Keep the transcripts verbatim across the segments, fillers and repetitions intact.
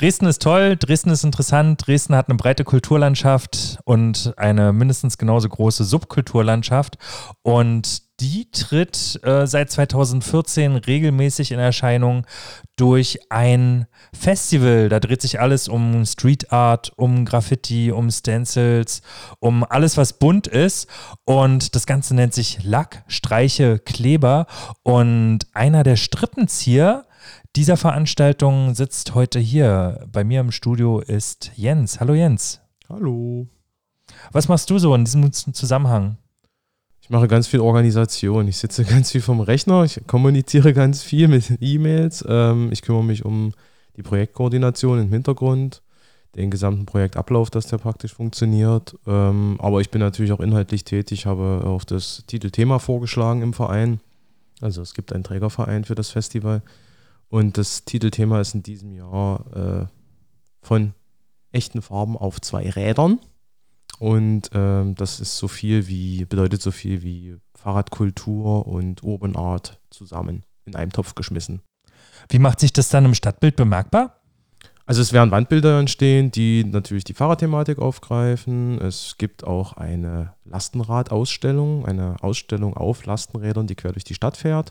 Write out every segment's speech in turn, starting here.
Dresden ist toll, Dresden ist interessant, Dresden hat eine breite Kulturlandschaft und eine mindestens genauso große Subkulturlandschaft und die tritt äh, seit zweitausendvierzehn regelmäßig in Erscheinung durch ein Festival. Da dreht sich alles um Street Art, um Graffiti, um Stencils, um alles, was bunt ist. Und das Ganze nennt sich Lack, Streiche, Kleber. Und einer der Strippenzieher dieser Veranstaltung sitzt heute hier. Bei mir im Studio ist Jens. Hallo Jens. Hallo. Was machst du so in diesem Zusammenhang? Ich mache ganz viel Organisation. Ich sitze ganz viel vom Rechner. Ich kommuniziere ganz viel mit E-Mails. Ähm, ich kümmere mich um die Projektkoordination im Hintergrund, den gesamten Projektablauf, dass der praktisch funktioniert. Ähm, aber ich bin natürlich auch inhaltlich tätig. Ich habe auch das Titelthema vorgeschlagen im Verein. Also es gibt einen Trägerverein für das Festival. Und das Titelthema ist in diesem Jahr äh, von echten Farben auf zwei Rädern. Und ähm, das ist so viel wie, bedeutet so viel wie Fahrradkultur und Urban Art zusammen in einem Topf geschmissen. Wie macht sich das dann im Stadtbild bemerkbar? Also es werden Wandbilder entstehen, die natürlich die Fahrradthematik aufgreifen. Es gibt auch eine Lastenradausstellung, eine Ausstellung auf Lastenrädern, die quer durch die Stadt fährt.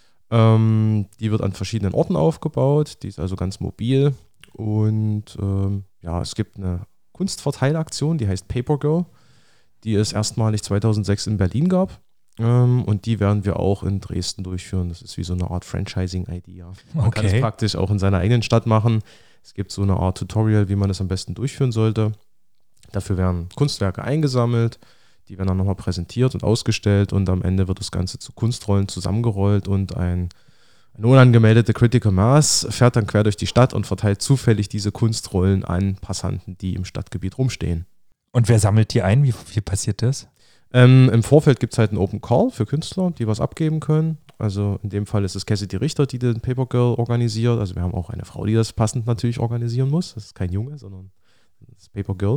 Ähm, die wird an verschiedenen Orten aufgebaut, die ist also ganz mobil. Und ähm, ja, es gibt eine Kunstverteilaktion, die heißt Paper Girl, die es erstmalig zweitausendsechs in Berlin gab ähm, und die werden wir auch in Dresden durchführen. Das ist wie so eine Art Franchising-Idea. Man Okay. kann es praktisch auch in seiner eigenen Stadt machen. Es gibt so eine Art Tutorial, wie man es am besten durchführen sollte. Dafür werden Kunstwerke eingesammelt, die werden dann nochmal präsentiert und ausgestellt und am Ende wird das Ganze zu Kunstrollen zusammengerollt und ein Eine unangemeldete Critical Mass fährt dann quer durch die Stadt und verteilt zufällig diese Kunstrollen an Passanten, die im Stadtgebiet rumstehen. Und wer sammelt die ein? Wie, wie passiert das? Ähm, Im Vorfeld gibt es halt einen Open Call für Künstler, die was abgeben können. Also in dem Fall ist es Cassidy Richter, die den Paper Girl organisiert. Also wir haben auch eine Frau, die das passend natürlich organisieren muss. Das ist kein Junge, sondern das Paper Girl.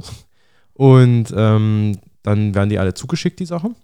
Und ähm, dann werden die alle zugeschickt, die Sachen.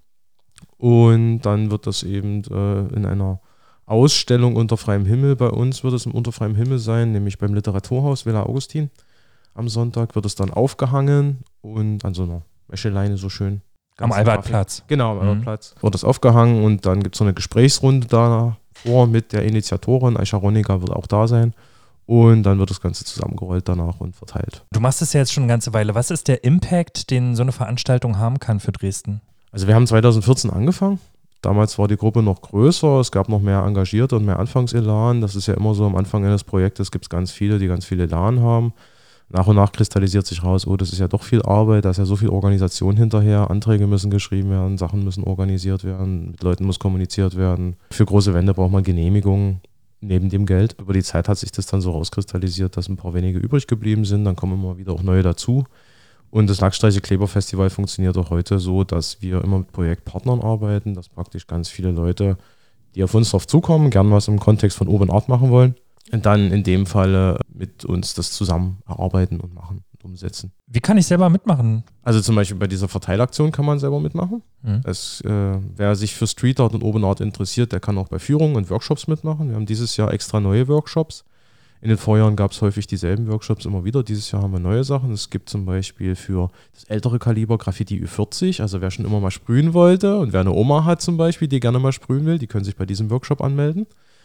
Und dann wird das eben äh, in einer Ausstellung unter freiem Himmel, bei uns wird es im unter freiem Himmel sein, nämlich beim Literaturhaus Villa Augustin. Am Sonntag wird es dann aufgehangen und an so einer Wäscheleine so schön. Am Albertplatz. Genau, am Mhm. Albertplatz. Wird es aufgehangen und dann gibt es so eine Gesprächsrunde davor mit der Initiatorin. Aisha Ronica wird auch da sein. Und dann wird das Ganze zusammengerollt danach und verteilt. Du machst es ja jetzt schon eine ganze Weile. Was ist der Impact, den so eine Veranstaltung haben kann für Dresden? Also wir haben zweitausendvierzehn angefangen. Damals war die Gruppe noch größer, es gab noch mehr Engagierte und mehr Anfangselan. Das ist ja immer so, am Anfang eines Projektes gibt es ganz viele, die ganz viel Elan haben. Nach und nach kristallisiert sich raus, oh, das ist ja doch viel Arbeit, da ist ja so viel Organisation hinterher. Anträge müssen geschrieben werden, Sachen müssen organisiert werden, mit Leuten muss kommuniziert werden. Für große Wände braucht man Genehmigungen neben dem Geld. Über die Zeit hat sich das dann so rauskristallisiert, dass ein paar wenige übrig geblieben sind, dann kommen immer wieder auch neue dazu. Und das Lackstreiche-Kleber-Festival funktioniert auch heute so, dass wir immer mit Projektpartnern arbeiten, dass praktisch ganz viele Leute, die auf uns drauf zukommen, gern was im Kontext von Urban Art machen wollen, und dann in dem Falle mit uns das zusammen erarbeiten und machen und umsetzen. Wie kann ich selber mitmachen? Also zum Beispiel bei dieser Verteilaktion kann man selber mitmachen. Mhm. Es, äh, wer sich für Street Art und Urban Art interessiert, der kann auch bei Führungen und Workshops mitmachen. Wir haben dieses Jahr extra neue Workshops. In den Vorjahren gab es häufig dieselben Workshops immer wieder. Dieses Jahr haben wir neue Sachen. Es gibt zum Beispiel für das ältere Kaliber Graffiti Ü vierzig, also wer schon immer mal sprühen wollte und wer eine Oma hat zum Beispiel, die gerne mal sprühen will, die können sich bei diesem Workshop anmelden.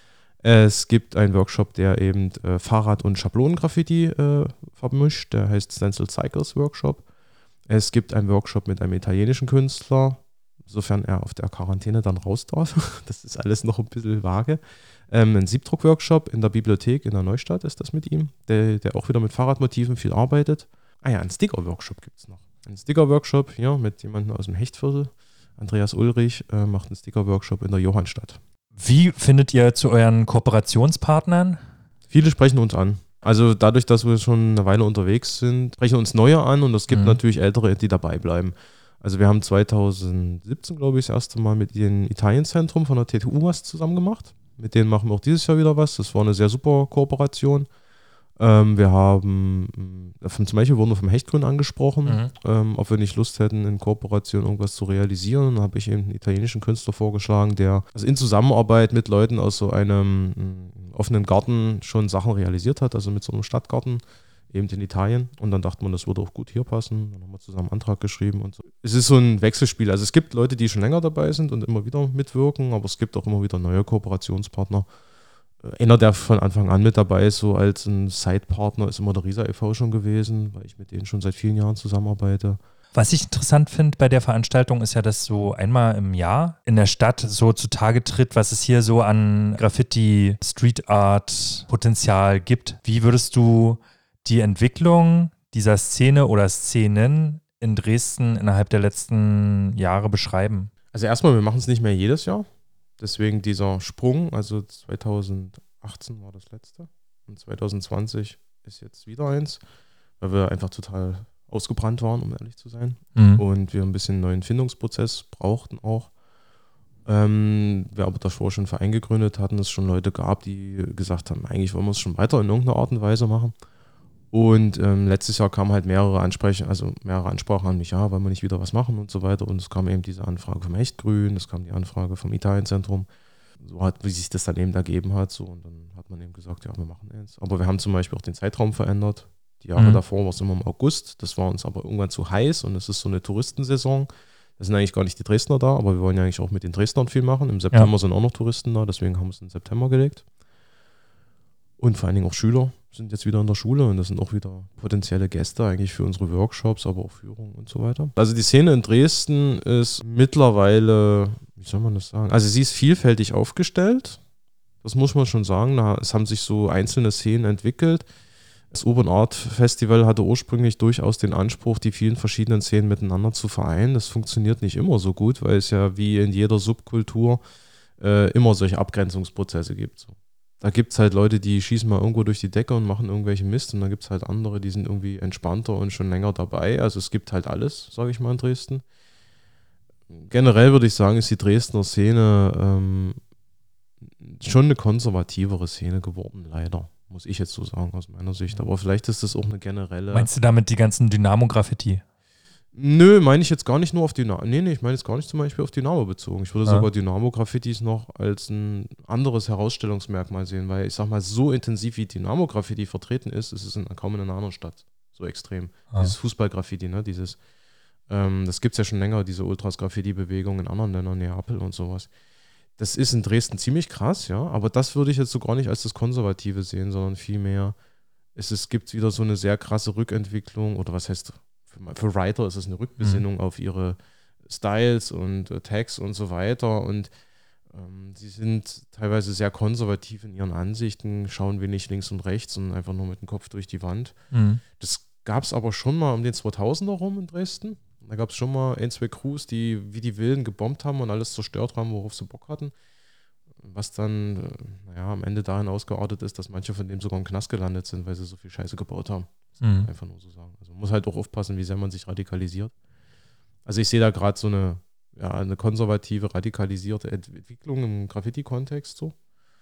Es gibt einen Workshop, der eben äh, Fahrrad- und Schablonengraffiti äh, vermischt, der heißt Stencil Cycles Workshop. Es gibt einen Workshop mit einem italienischen Künstler, sofern er auf der Quarantäne dann raus darf. Das ist alles noch ein bisschen vage. Ähm, ein Siebdruck-Workshop in der Bibliothek in der Neustadt ist das mit ihm, der, der auch wieder mit Fahrradmotiven viel arbeitet. Ah ja, einen Sticker-Workshop gibt es noch. Ein Sticker-Workshop hier mit jemandem aus dem Hechtviertel. Andreas Ulrich äh, macht einen Sticker-Workshop in der Johannstadt. Wie findet ihr zu euren Kooperationspartnern? Viele sprechen uns an. Also dadurch, dass wir schon eine Weile unterwegs sind, sprechen uns neue an und es gibt Mhm. natürlich ältere, die dabei bleiben. Also wir haben zweitausendsiebzehn, glaube ich, das erste Mal mit dem Italienzentrum von der T T U was zusammen gemacht. Mit denen machen wir auch dieses Jahr wieder was. Das war eine sehr super Kooperation. Ähm, wir haben, äh, zum Beispiel wurden wir vom Hechtgrün angesprochen, Mhm. ähm, ob wir nicht Lust hätten, in Kooperation irgendwas zu realisieren. Dann habe ich eben einen italienischen Künstler vorgeschlagen, der also in Zusammenarbeit mit Leuten aus so einem mh, offenen Garten schon Sachen realisiert hat, also mit so einem Stadtgarten eben in Italien. Und dann dachte man, das würde auch gut hier passen. Dann haben wir zusammen einen Antrag geschrieben und so. Es ist so ein Wechselspiel. Also es gibt Leute, die schon länger dabei sind und immer wieder mitwirken, aber es gibt auch immer wieder neue Kooperationspartner. Einer, der von Anfang an mit dabei ist, so als ein Side-Partner, ist immer der Riesa e V schon gewesen, weil ich mit denen schon seit vielen Jahren zusammenarbeite. Was ich interessant finde bei der Veranstaltung ist ja, dass so einmal im Jahr in der Stadt so zutage tritt, was es hier so an Graffiti, Street Art Potenzial gibt. Wie würdest du die Entwicklung dieser Szene oder Szenen in Dresden innerhalb der letzten Jahre beschreiben? Also erstmal, wir machen es nicht mehr jedes Jahr. Deswegen dieser Sprung, also zweitausendachtzehn war das letzte und zwanzig zwanzig ist jetzt wieder eins, weil wir einfach total ausgebrannt waren, um ehrlich zu sein. Mhm. Und wir ein bisschen einen neuen Findungsprozess brauchten auch. Ähm, wir aber davor schon einen Verein gegründet hatten, es schon Leute gab, die gesagt haben, eigentlich wollen wir es schon weiter in irgendeiner Art und Weise machen. Und ähm, letztes Jahr kamen halt mehrere Ansprechen, also mehrere Ansprachen an mich, ja, wollen wir nicht wieder was machen und so weiter. Und es kam eben diese Anfrage vom Echtgrün, es kam die Anfrage vom Italienzentrum, so hat, wie sich das dann eben ergeben hat. So. Und dann hat man eben gesagt, ja, wir machen eins. Aber wir haben zum Beispiel auch den Zeitraum verändert. Die Jahre mhm. davor war es immer im August, das war uns aber irgendwann zu heiß und es ist so eine Touristensaison. Da sind eigentlich gar nicht die Dresdner da, aber wir wollen ja eigentlich auch mit den Dresdnern viel machen. Im September ja. sind auch noch Touristen da, deswegen haben wir es in September gelegt. Und vor allen Dingen auch Schüler sind jetzt wieder in der Schule und das sind auch wieder potenzielle Gäste eigentlich für unsere Workshops, aber auch Führungen und so weiter. Also die Szene in Dresden ist mittlerweile, wie soll man das sagen, also sie ist vielfältig aufgestellt, das muss man schon sagen. Es haben sich so einzelne Szenen entwickelt. Das Urban Art Festival hatte ursprünglich durchaus den Anspruch, die vielen verschiedenen Szenen miteinander zu vereinen. Das funktioniert nicht immer so gut, weil es ja wie in jeder Subkultur äh, immer solche Abgrenzungsprozesse gibt. So. Da gibt es halt Leute, die schießen mal irgendwo durch die Decke und machen irgendwelchen Mist und dann gibt es halt andere, die sind irgendwie entspannter und schon länger dabei. Also es gibt halt alles, sage ich mal, in Dresden. Generell würde ich sagen, ist die Dresdner Szene ähm, schon eine konservativere Szene geworden, leider. Muss ich jetzt so sagen, aus meiner Sicht. Aber vielleicht ist das auch eine generelle... Meinst du damit die ganzen Dynamo-Graffiti? Nö, meine ich jetzt gar nicht nur auf Dynamo. Nee, nee, ich meine jetzt gar nicht zum Beispiel auf Dynamo bezogen. Ich würde ja. sogar Dynamo-Graffitis noch als ein anderes Herausstellungsmerkmal sehen, weil ich sag mal, so intensiv wie Dynamo-Graffiti vertreten ist, ist es in, kaum in einer anderen Stadt so extrem. Ah. Dieses Fußball-Graffiti, ne, dieses, ähm, das gibt es ja schon länger, diese Ultras-Graffiti-Bewegung in anderen Ländern, Neapel und sowas. Das ist in Dresden ziemlich krass, ja, aber das würde ich jetzt so gar nicht als das Konservative sehen, sondern vielmehr, es, es gibt wieder so eine sehr krasse Rückentwicklung, oder was heißt, für, für Writer ist es eine Rückbesinnung mhm. auf ihre Styles und äh, Tags und so weiter und ähm, sie sind teilweise sehr konservativ in ihren Ansichten, schauen wenig links und rechts und einfach nur mit dem Kopf durch die Wand. Mhm. Das gab es aber schon mal um den zweitausender rum in Dresden. Da gab es schon mal ein, zwei Crews, die wie die Wilden gebombt haben und alles zerstört haben, worauf sie Bock hatten. Was dann, naja, am Ende dahin ausgeartet ist, dass manche von dem sogar im Knast gelandet sind, weil sie so viel Scheiße gebaut haben. Das mhm. kann man einfach nur so sagen. Also man muss halt auch aufpassen, wie sehr man sich radikalisiert. Also ich sehe da gerade so eine, ja, eine konservative, radikalisierte Entwicklung im Graffiti-Kontext so.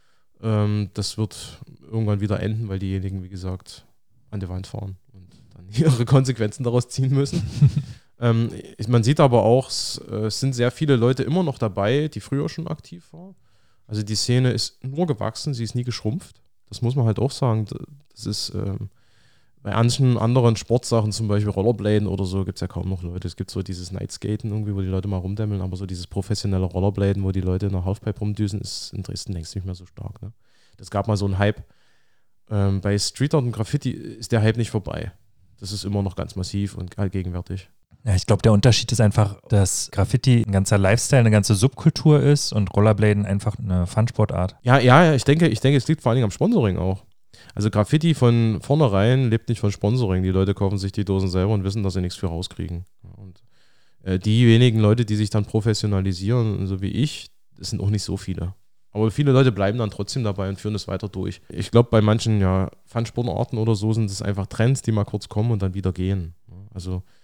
Ähm, das wird irgendwann wieder enden, weil diejenigen, wie gesagt, an die Wand fahren und dann ihre Konsequenzen daraus ziehen müssen. Ähm, man sieht aber auch, es, es sind sehr viele Leute immer noch dabei, die früher schon aktiv waren. Also die Szene ist nur gewachsen, sie ist nie geschrumpft. Das muss man halt auch sagen. Das ist ähm, bei manchen anderen Sportsachen, zum Beispiel Rollerbladen oder so, gibt es ja kaum noch Leute. Es gibt so dieses Nightskaten irgendwie, wo die Leute mal rumdämmeln, aber so dieses professionelle Rollerbladen, wo die Leute in der Halfpipe rumdüsen, ist in Dresden längst nicht mehr so stark. Ne? Das gab mal so einen Hype. Ähm, bei Street Art und Graffiti ist der Hype nicht vorbei. Das ist immer noch ganz massiv und allgegenwärtig. Ja, ich glaube, der Unterschied ist einfach, dass Graffiti ein ganzer Lifestyle, eine ganze Subkultur ist und Rollerbladen einfach eine Fun-Sportart. Ja, ja, ich denke, ich denke, es liegt vor allen Dingen am Sponsoring auch. Also Graffiti von vornherein lebt nicht von Sponsoring. Die Leute kaufen sich die Dosen selber und wissen, dass sie nichts für rauskriegen. Und äh, die wenigen Leute, die sich dann professionalisieren, so wie ich, das sind auch nicht so viele. Aber viele Leute bleiben dann trotzdem dabei und führen es weiter durch. Ich glaube, bei manchen ja, Fun-Sportarten oder so sind es einfach Trends, die mal kurz kommen und dann wieder gehen. Also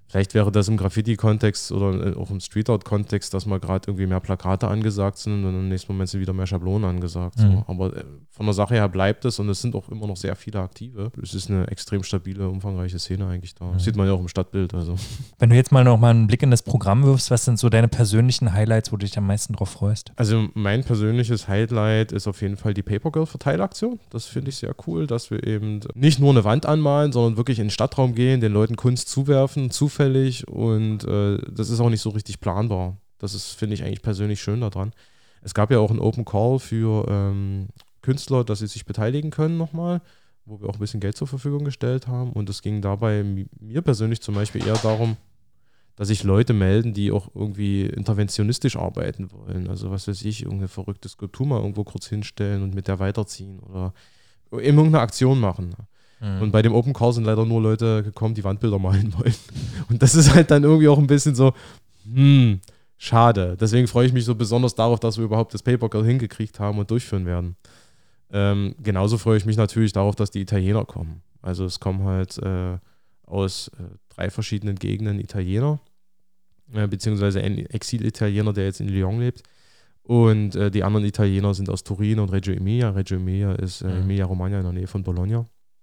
Vielleicht wäre das im Graffiti-Kontext oder auch im Street-Art-Kontext, dass mal gerade irgendwie mehr Plakate angesagt sind und im nächsten Moment sind wieder mehr Schablonen angesagt. Mhm. So. Aber von der Sache her bleibt es und es sind auch immer noch sehr viele Aktive. Es ist eine extrem stabile, umfangreiche Szene eigentlich da. Mhm. Das sieht man ja auch im Stadtbild. Also. Wenn du jetzt mal noch mal einen Blick in das Programm wirfst, was sind so deine persönlichen Highlights, wo du dich am meisten drauf freust? Also mein persönliches Highlight ist auf jeden Fall die Papergirl-Verteilaktion. Das finde ich sehr cool, dass wir eben nicht nur eine Wand anmalen, sondern wirklich in den Stadtraum gehen, den Leuten Kunst zuwerfen, zufällig und äh, das ist auch nicht so richtig planbar. Das ist, finde ich, eigentlich persönlich schön daran. Es gab ja auch einen Open Call für ähm, Künstler, dass sie sich beteiligen können nochmal, wo wir auch ein bisschen Geld zur Verfügung gestellt haben und es ging dabei mir persönlich zum Beispiel eher darum, dass sich Leute melden, die auch irgendwie interventionistisch arbeiten wollen. Also was weiß ich, irgendeine verrückte Skulptur mal irgendwo kurz hinstellen und mit der weiterziehen oder eben irgendeine Aktion machen. Mhm. Und bei dem Open Call sind leider nur Leute gekommen, die Wandbilder malen wollen. Und das ist halt dann irgendwie auch ein bisschen so, hm, schade. Deswegen freue ich mich so besonders darauf, dass wir überhaupt das Papergirl hingekriegt haben und durchführen werden. Ähm, genauso freue ich mich natürlich darauf, dass die Italiener kommen. Also es kommen halt äh, aus äh, drei verschiedenen Gegenden Italiener, äh, beziehungsweise ein Exil-Italiener, der jetzt in Lyon lebt. Und äh, die anderen Italiener sind aus Turin und Reggio Emilia. Reggio Emilia ist äh, Emilia-Romagna in der Nähe von Bologna.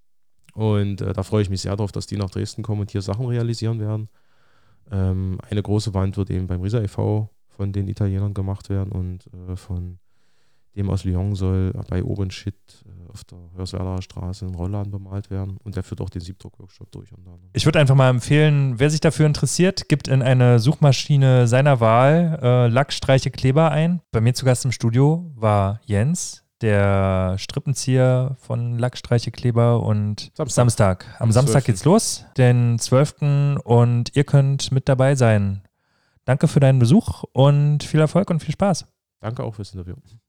Und äh, da freue ich mich sehr drauf, dass die nach Dresden kommen und hier Sachen realisieren werden. Ähm, eine große Wand wird eben beim Riesa e V von den Italienern gemacht werden und äh, von dem aus Lyon soll bei Obenschit äh, auf der Hörswerdaer Straße ein Rollladen bemalt werden und der führt auch den Siebdruck-Workshop durch. Und dann. Ich würde einfach mal empfehlen, wer sich dafür interessiert, gibt in eine Suchmaschine seiner Wahl äh, Lackstreiche Kleber ein. Bei mir zu Gast im Studio war Jens, der Strippenzieher von Lackstreiche Kleber und Samstag. Samstag. Am Samstag geht's los, den zwölften und ihr könnt mit dabei sein. Danke für deinen Besuch und viel Erfolg und viel Spaß. Danke auch fürs Interview.